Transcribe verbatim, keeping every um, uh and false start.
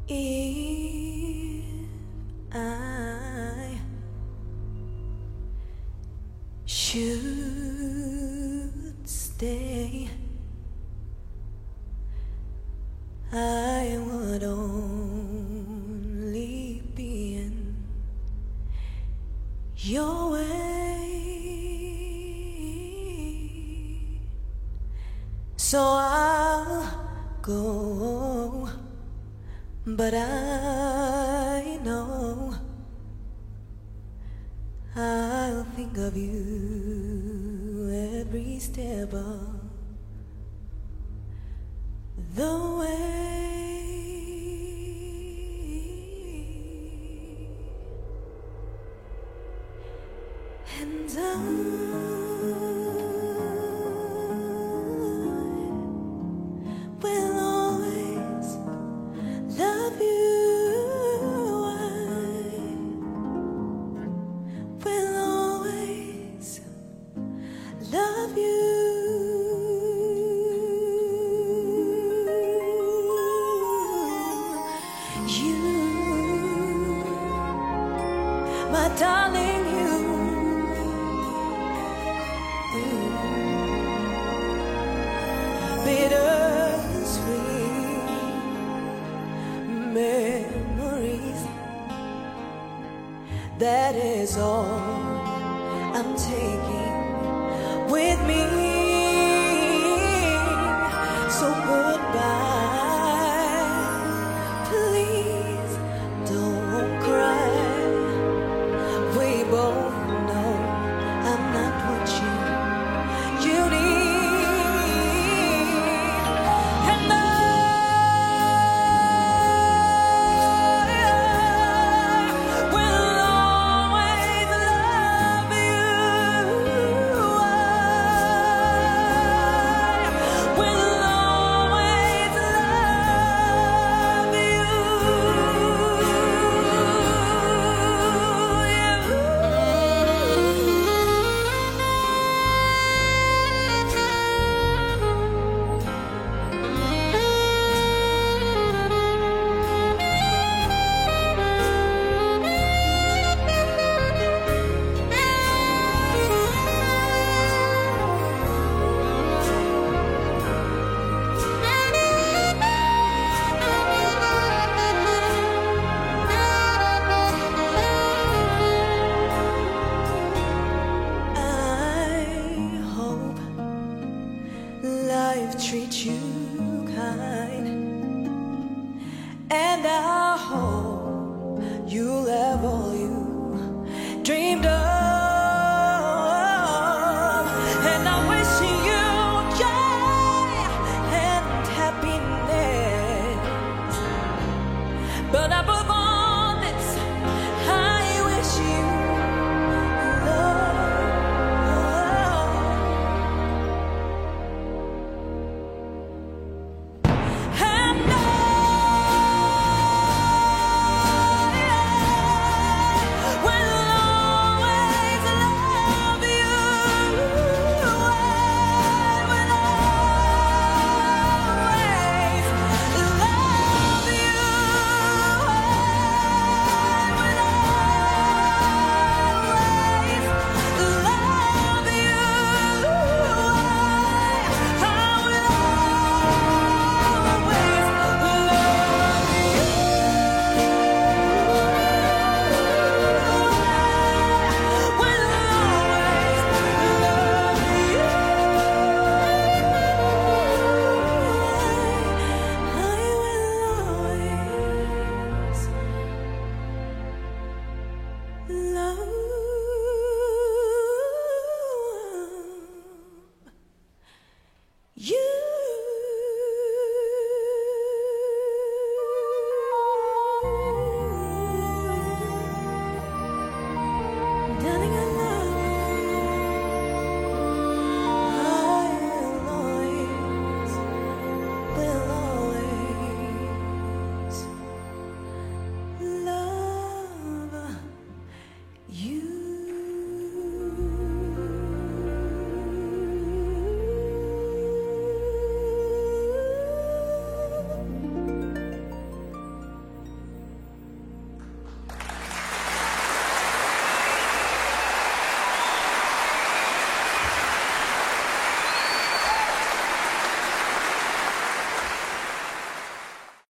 If I should stay, I would only be in your way. So I'll go, but I know I'll think of you every step of the way. And I will always love you. Love you. You, my darling, you. Bittersweet memories. That is all I'm taking with me. So goodbye, please don't cry. We both know I'm not what you you need. And I will always love you. Treat you kind.